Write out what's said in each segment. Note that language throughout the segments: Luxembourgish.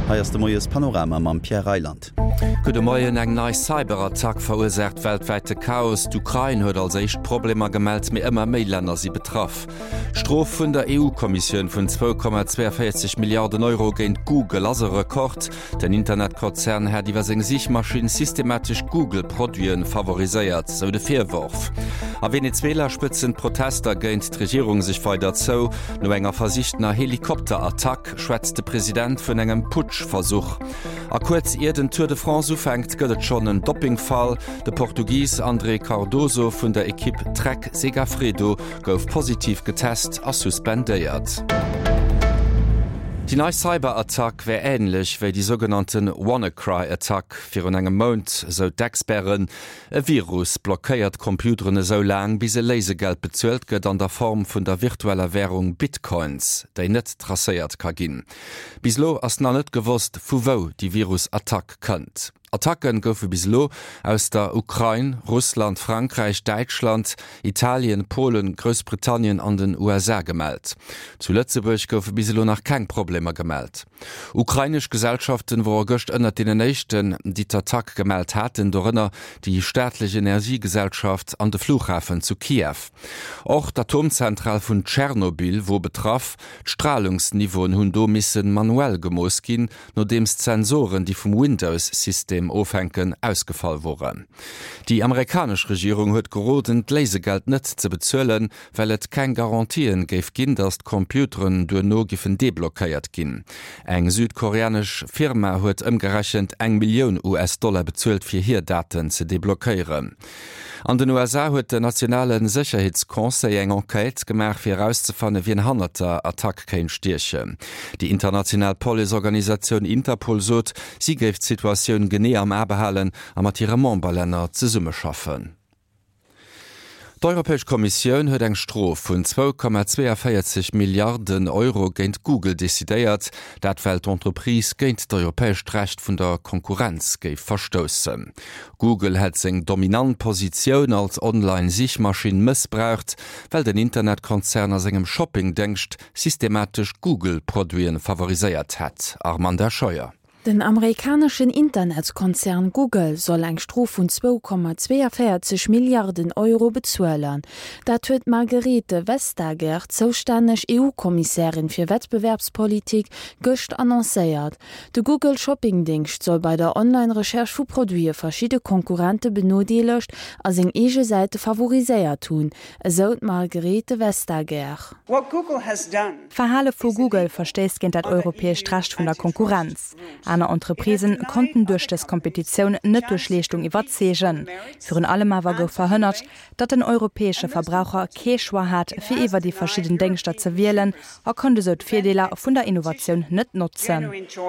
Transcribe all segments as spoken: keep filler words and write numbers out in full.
Heiers de moies Panorama am Pierre Reiland. Gute Moien eng neii Cyberattack verursacht weltweite Chaos. D'Ukraine huet als echt Probleme gemeldt mir immer méi Länder sie betraff. Strof vun der E U-Kommission vun zwei Komma vierundzwanzig Milliarden Euro géint Google as Rekord. Den Internetkonzern hat iwwer seg Sichmaschinen systematisch Google-Produien favoriséiert, so de Virwurf. A Venezuela spëtzen Protester géint d'Regierung sich weiter zo. No enger versichtner Helikopterattack schwätzt de Präsident vun engem Putschversuch. A kurz ihr den Tour de France ufängt, gëtt schon en Dopingfall. De Portugies André Cardoso vun der Equipe Trek Segafredo gouf positiv getest a suspendéiert. Die neue Cyberattack wär ähnlich wie die sogenannten WannaCry-Attack für engem Mond, so d'Experten. E Virus blockiert Computerne so lang, bis se Lesegeld bezahlt gëtt an der Form vun der virtueller Währung Bitcoins, déi net tracéiert ka ginn. Bislo ass na net gewusst, vu wo die Virusattack kënnt. Attacken goufe bislo aus der Ukraine, Russland, Frankreich, Deutschland, Italien, Polen, Großbritannien an den U S A gemeldt. Zu Lützeburg goufe bislo nach kein Probleme gemeldt. Ukrainisch Gesellschaften wo gocht ënner den nächten die Attack gemeldt hatten, dorinnner die staatliche Energiegesellschaft an de Flughafen zu Kiew. Auch d'Atomzentral vun Tschernobyl, wo betraff, Strahlungsniveauen hunn do missen manuell gemoos ginn, no dems Sensoren, die vom Windows-System aufhängen, ausgefallen wurden. Die amerikanische Regierung huet geroden, Lesegeld net zu bezahlen, weil et kein Garantien gef ginn, dass Computeren durch no giffen deblockiert ginn. Eng südkoreanisch Firma huet ëmgerechnet eng Million U S-Dollar bezahlt fir hier Daten zu deblockieren. An den U S A huet der nationalen Sicherheitskonseil eng Enquete gemacht fir herauszufannen, wie ein handelter Attack kein Stierche. Die internationale Polisorganisation Interpol sot, sie geft Situationen gene am Erbehalen a mat ihre Memberländer ze Summe schaffen. Die Europäische Kommission huet eng Strof vun zwei Komma vierundzwanzig Milliarden Euro géint Google desidéiert, dat weil d'Entreprise géint d'europäescht Recht vun der Konkurrenz géif verstossen. Google hat seg dominant Position als Online-Sichmaschine missbraucht, weil den Internetkonzern aus engem Shopping-Denkst systematisch Google-Produien favoriséiert hat. Armand Scheuer. Den amerikanischen Internetkonzern Google soll eng Strof von zwei Komma vierundzwanzig Milliarden Euro bezuelen. Dat huet Margarete Vestager, zuständig E U-Kommissarin für Wettbewerbspolitik, gëcht annoncéiert. De Google Shopping-Dienst soll bei der Online-Recherche vu Produie verschiedene Konkurrente benodelecht as eng ege Seite favoriséiert tun, esot Margarete Vestager. Verhalle vu Google verstest gent dat europäesch Recht vun der Konkurrenz. Andere Entreprisen konnten durch das Kompetition net durch Leistung iwwerzegen. Für allem aber go verhënnert, dat den europäische Verbraucher Keschwa hat, fir iwwer die verschiedenen Denkster zu wählen, er konnte so Vierdeler vun der Innovation net nutzen.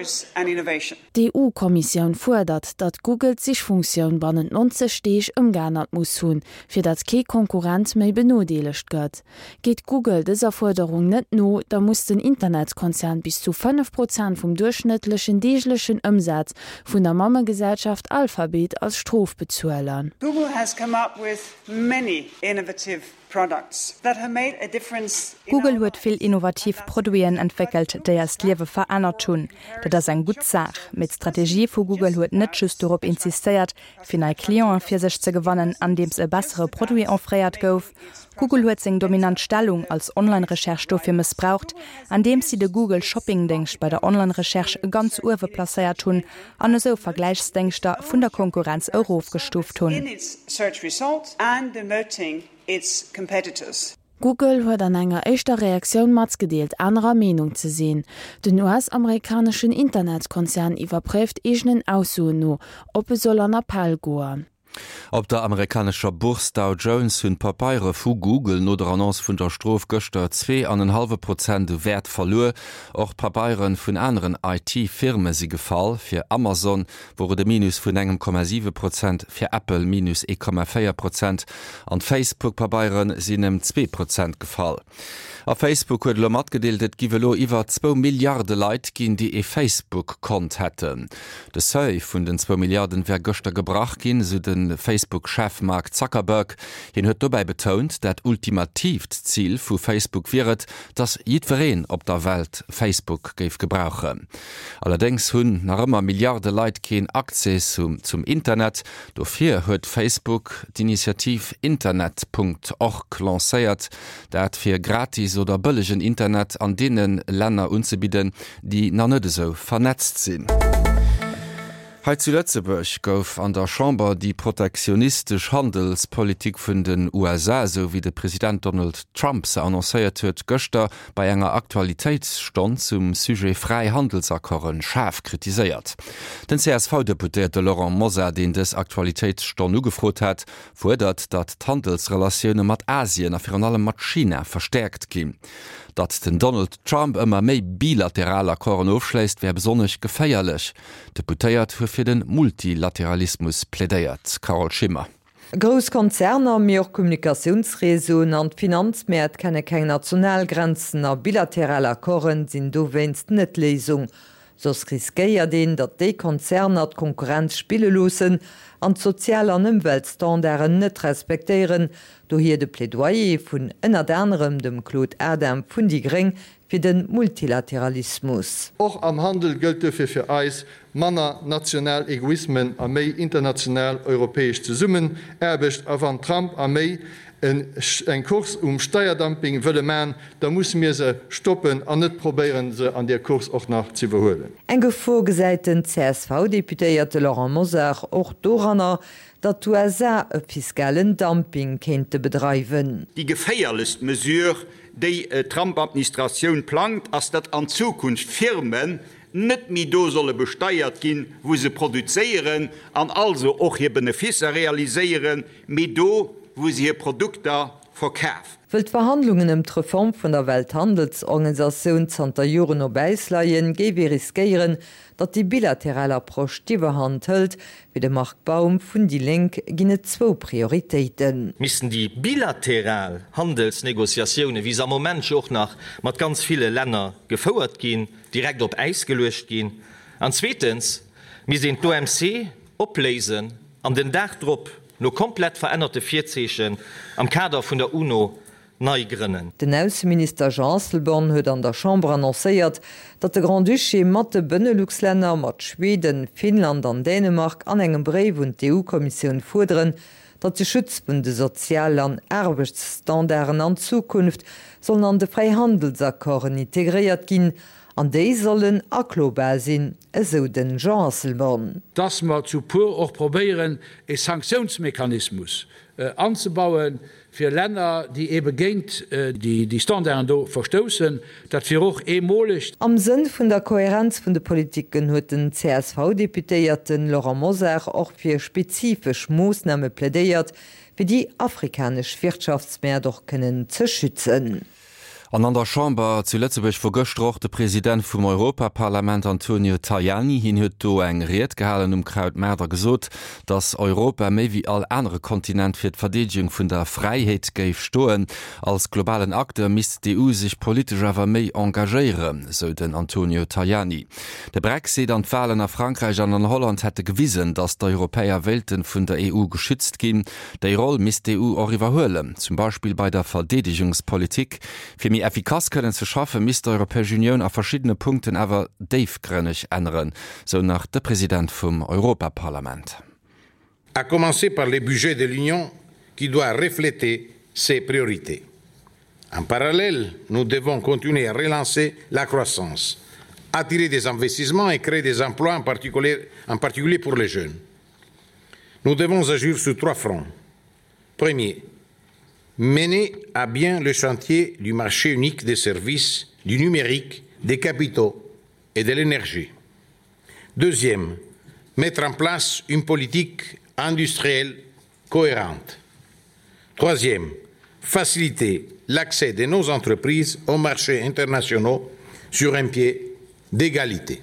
Die E U-Kommission fordert, dat Google sich Funktion bannen neunzig Stech umgeändert muss hun, fir dat ke Konkurrent méi benodelecht gëtt. Geht Google dieser Forderung net no, da muss den Internetkonzern bis zu fünf Prozent vom durchschnittlichen deglichen Umsatz vun der Mammegesellschaft Alphabet als Strof bezuelen. Google has come up with many innovative Google huet viel innovativ Produien entwickelt, déi as Liewe verënnert hun. Dat ass eng gut Sach. Mit Strategie vu Google huet net just dorop insistiert, fir nei Klienten fir sech ze gewannen, an dems e bessere Produit enfréiert gouf. Google huet seg dominant Stellung als Online-Recherchstoffe missbraucht, an dem sie de Google Shopping-Denkst bei der Online-Recherche ganz uwe placéiert hun, an eso Vergleichsdenkster vun der Konkurrenz Euro gestuft hun. Google huet an enger eischter Reaktion matzgedeelt anderer Menung ze sehen. Den U S-amerikanischen Internetkonzern iwwerprüft egenen Aussuen no, ob es soll an Appell goen. Op der amerikanischer Burs Dow Jones hunn Papiere vu Google no der Annonce vun der Strof Göster zwei Komma fünf Prozent Wert verlor. Och Papieren vun anderen I T-Firme sie gefall. Fir Amazon wurde de Minus vun engem Komma sieben Prozent, fir Apple minus eins Komma vier Prozent, an Facebook-Papieren sind em zwei Prozent gefall. A Facebook huet lo mat gedeelt, giwelo iwwer zwei Milliarden Leiit ginn, die e Facebook-Kont hätten. De Sei vun den zwei Milliarden wär Göster gebracht ginn, so den den Facebook-Chef Mark Zuckerberg. Hin huet dabei betont, dat ultimativ Ziel vu Facebook wäret, dass jedwereen op der Welt Facebook geif gebrauchen. Allerdings hunn nach immer Milliarden Leiit kein Access zum, zum Internet. Dofir huet Facebook d'Initiativ internet punkt org lancéiert, dat fir gratis oder bëllegen Internet an denen Länder unzubieden, die na net so vernetzt sinn. Heit zu Lützeburg gouf an der Chamber die protektionistisch Handelspolitik vun den U S A sowie de Präsident Donald Trump se annoncéiert huet Göster bei enger Aktualitätsstand zum Sujet Freihandelsakkoren scharf kritiséiert. Den C S V-Deputierte Laurent Moser, den des Aktualitätsstand ugefrot hat, fordert, dat Handelsrelationune mat Asien a fir an allem mat China verstärkt gin. Dat den Donald Trump ëmmer méi bilateraler Akkoren aufschläist, wär besonnech geféierlech. Deputéiert hue fir den Multilateralismus plädéiert. Carol Schimmer. Großkonzerner, mehr Kommunikationsreson an Finanzmäert kenne keng Nationalgrenzen a bilaterale Akkoren sinn do wennst net Lesung. Sos riskeier den, dat déi Konzerner d Konkurrenz spiele losen, an sozial an Umweltstandarden net respektieren, do hier de Plädoyer vun ënner anderem dem Claude Adam vun die Gring fir den Multilateralismus. Och am Handel gëlte fir fir Eis Manner national Egoismen a méi international europäisch zu summen, erbecht a van Trump a méi en Kurs um Steuerdumping wëlle man, da muss mir se stoppen an net probieren se an der Kurs auch nach zu verholen. Eng gevorgesäiten C S V-Deputéierte Laurent Moser och Doranner, dat U S A e fiskalen Dumping kennte bedreiben. Die geféierlichst mesure déi äh, Trump-Administration plant, ass dat an Zukunft Firmen net mi do solle besteiert gin, wo se produzieren, an also och hier Benefice realiseieren, me do wo sie ihr Produkte verkaufen. Für die Verhandlungen im Reform von der Welthandelsorganisation Santa Juren Beisleien gebe riskieren, dass die bilaterale Approche die Überhand hält, wie der Marktbaum von die Link gine zwei Prioritäten. Müssen die bilateral Handelsnegoziationen, wie es am Moment auch nach mit ganz viele Länder gefordert gehen, direkt auf Eis gelöscht gehen. Und zweitens, wir sind O M C ablesen an den Dachdruck no komplett veränderte Vierzechen am Kader vun der UNO neigrinnen. Den Außenminister Jean Asselborn huet an der Chambre annoncéiert, dat de Grand Duché mat de Benelux-Länder mat Schweden, Finnland an Dänemark an engem Brev und die E U-Kommission fordern, dat de Schutzbunde sozial an Erbechtsstandarden an Zukunft sollen an de Freihandelsakkoren integriert gin, an déi sollen aklobar sinn, eso den Jean Asselborn. Dass wir zu pur auch probieren, e Sanktionsmechanismus äh, anzubauen für Länder, die eben géint äh, die, die Standarden do verstoßen, dat wir auch emolig. Am Sinn vun der Kohärenz vun de Politiken huet den C S V-Deputéierten Laurent Moser auch fir spezifisch Moosnahme plädeiert, wie die afrikanisch Wirtschaftsmeer doch können ze schützen. An an der Chamber zu Lützeburg vergöstroch der Präsident vom Europaparlament Antonio Tajani hin huet do eng Reet gehalen um Kraut Mäder gesot, dass Europa méi wie all andere Kontinent fir d'Verdegung vun der Freiheit geif stoen. Als globalen Akteur misst die E U sich politisch awer méi engagieren, so den Antonio Tajani. Der Brexit an Fallen nach Frankreich an an Holland hätte gewiesen, dass der Europäer Welten vun der E U geschützt gin. Dei Roll misst die E U auch iwwerhöhlen, zum Beispiel bei der Verdedigungspolitik. Für effikaz können zu schaffen, miss der Europäische Union auf verschiedene Punkten aber Dave-grünnig ändern, so nach der Präsident vom Europaparlament. À commencer par le budget de l'Union qui doit refléter ses priorités. En parallèle, nous devons continuer à relancer la croissance, attirer des investissements et créer des emplois, en particulier, en particulier pour les jeunes. Nous devons agir sur trois fronts. Premier, mener à bien le chantier du marché unique des services, du numérique, des capitaux et de l'énergie. Deuxième, mettre en place une politique industrielle cohérente. Troisième, faciliter l'accès de nos entreprises aux marchés internationaux sur un pied d'égalité.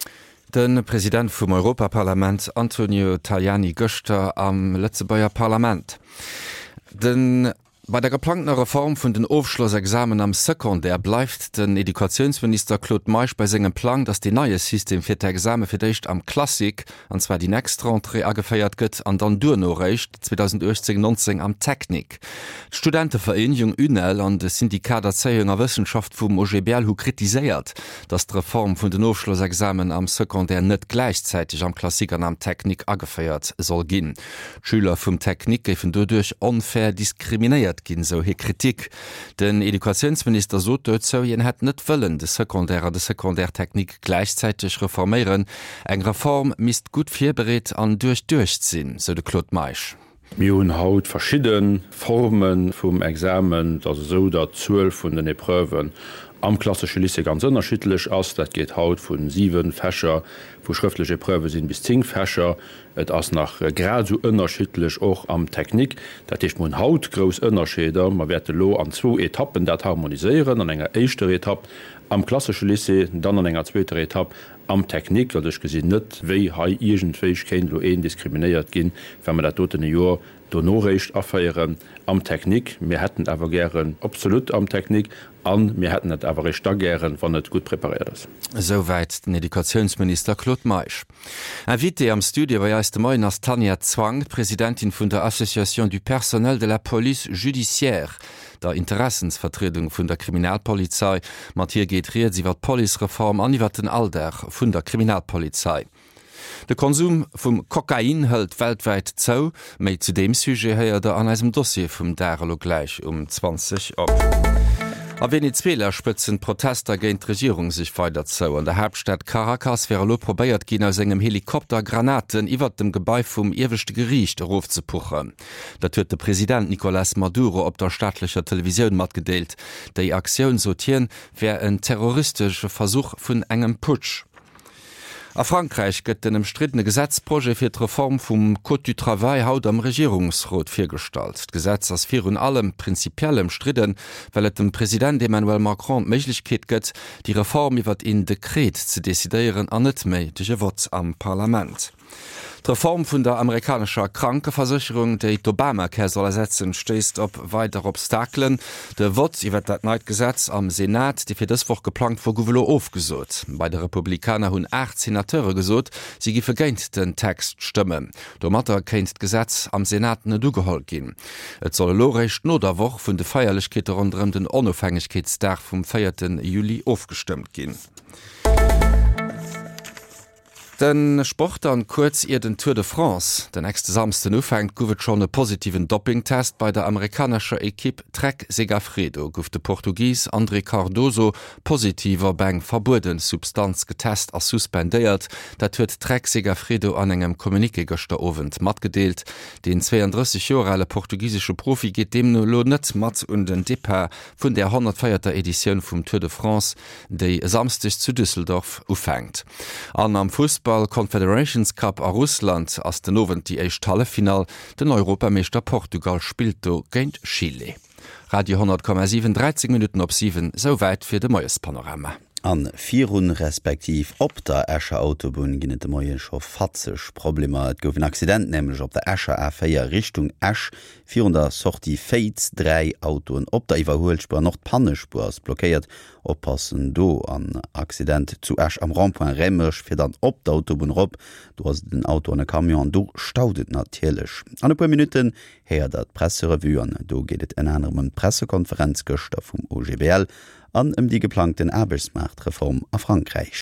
Den Präsident vom Europaparlament Antonio Tajani Göster am Lützebauer Parlament. Den Bei der geplanten Reform vun den Aufschlussexamen am Sekundär bleibt den Edukationsminister Claude Meisch bei segem Plan, dass die neue System fir d'Exame firdicht am Klassik, anzwa die nächste Rentrée agefeiert gëtt an dann Dunorecht zweitausendachtzehn neunzehn am Technik. Studentenvereinigung U N E L an de Syndikat der Zähhunger Wissenschaft vum O G B L hu kritisiert, dass die Reform vun den Aufschlussexamen am Sekundär net gleichzeitig am Klassik an am Technik agefeiert soll ginn. Schüler vum Technik gefen dodurch unfair diskriminiert gin so he Kritik. Den Edukationsminister so so jen het net wëllen de sekundärer de Sekundärtechnik gleichzeitig reformieren. Eg Reform mist gut firbereet an durch durchsinn, so de Claude Meisch. Mi hun haut verschieden Formen vum Examen, dat so dat zwölf vun den Epreuven am klassische Lise ganz unterschiedlich ass, dat geht haut vun sieben Fächer, wo schriftliche Prüfe sind bis zehn Fächer, et ass nach grad so unterschiedlich auch am Technik, dat ich mun haut groß Unterschiede, man werde lo an zwei Etappen dat harmonisieren, an enger echter Etappe am klassische Lise, dann an enger zweiter Etappe am Technik, dat ich gesinn net wéi ha irgendéich kein lo een diskriminiert gin, wenn man dat dort Jahr Donorrecht afeieren am Technik. Wir hätten aber gern absolut am Technik an, wir hätten net aber recht da gern, wann net gut präpariert ist. Soweit den Edukationsminister Claude Meisch. Ein Wite am Studio war erste Mai as Tanja Zwang, Präsidentin vun der Association du Personnel de la Police Judiciaire, der Interessensvertretung vun der Kriminalpolizei. Mat hier geht riet, sie wat Polizereform aniwwer den Alter vun der Kriminalpolizei. De Konsum vum Kokain hält weltweit zou, méi zu dem Sujet heier der an eisem Dossier vum Darlo gleich um zwanzig op. A Venezuela spëtzen Protester géint Regierung sich weiter zou. An der Hauptstadt Caracas wäre lo probéiert gin aus engem Helikopter Granaten iwwer dem Gebäi vum Irwechte Gericht eruf ze puchen. Dat huet der Präsident Nicolás Maduro op der staatlicher Television mat gedeelt. Déi Aktiun sortieren wär en terroristische Versuch vun engem Putsch. A Frankreich gëtt den umstrittene Gesetzproje fir d' Reform vum Code du Travail haut am Regierungsrot firstalt. Gesetz ass vir un allem prinzipiellem Striden, well et dem Präsident Emmanuel Macron Mlichkeet gëtt, die Reform iwwer in Dekret ze desideieren an net méi duche Wort am Parlament. Die Reform vun der amerikanischer Krankenversicherung, déi d'Obamacare soll ersetzen, stößt op weiter Obstakeln. De Wort iwwer dat Neidgesetz am Senat, die fir deswoch geplant vor Gouvelo aufgesot. Bei der Republikaner hunn acht Senateure gesot, sie gi vergéint den Text stimme. Do Matter kenint d Gesetz am Senat net dugehol gin. Et soll lorecht no der woch vun de Feierlichkeete rondrem den Onofhängigkeitsdag vom feierten Juli aufgestimmt gin. Den Sport an kurz ihr den Tour de France. Den nächste Samsten ufängt gouft schon e positiven Dopingtest bei der amerikanischer Equipe Trek Segafredo, gouf de Portugies André Cardoso positiver Bang verbuden Substanz getest as suspendéiert, dat huet Trek Segafredo an engem Kommunike goster Ovent mat gedeelt. Den zweiunddreißig Jahre alte portugiesische Profi geht dem no lo net mat und den Depper vun der hundertvierter Edition vum Tour de France, déi samstig zu Düsseldorf ufängt. An am Fußball Confederations Cup a Russland ass den Nowen die eicht Hallefinal, den Europameester Portugal spielt do géint Chile. Radio hundert Komma sieben dreizehn Minuten op sieben, soweit fir de Moes Panorama. An Virun respektiv op der Äscher Autobahn ginnet de Moien scho fatzeg Probleme. Et gouf en Accident nämlich op der Äscher A vier Richtung Äsch vir der Sorti Fates drei Autoen op der Iwerholspur noch Pannespurs blockéiert. Oppassen do an Accident zu Äsch am Rampoint Remmech fir dann op der Autobahn rob. Du hast den Auto an Kamion do staudet natierlech. An e paar Minuten her dat Presserevu an. Do gehtt en enrem Pressekonferenz gëchter vum O G B L an ëm die geplanten Arbeitsmarktreform a Frankreich.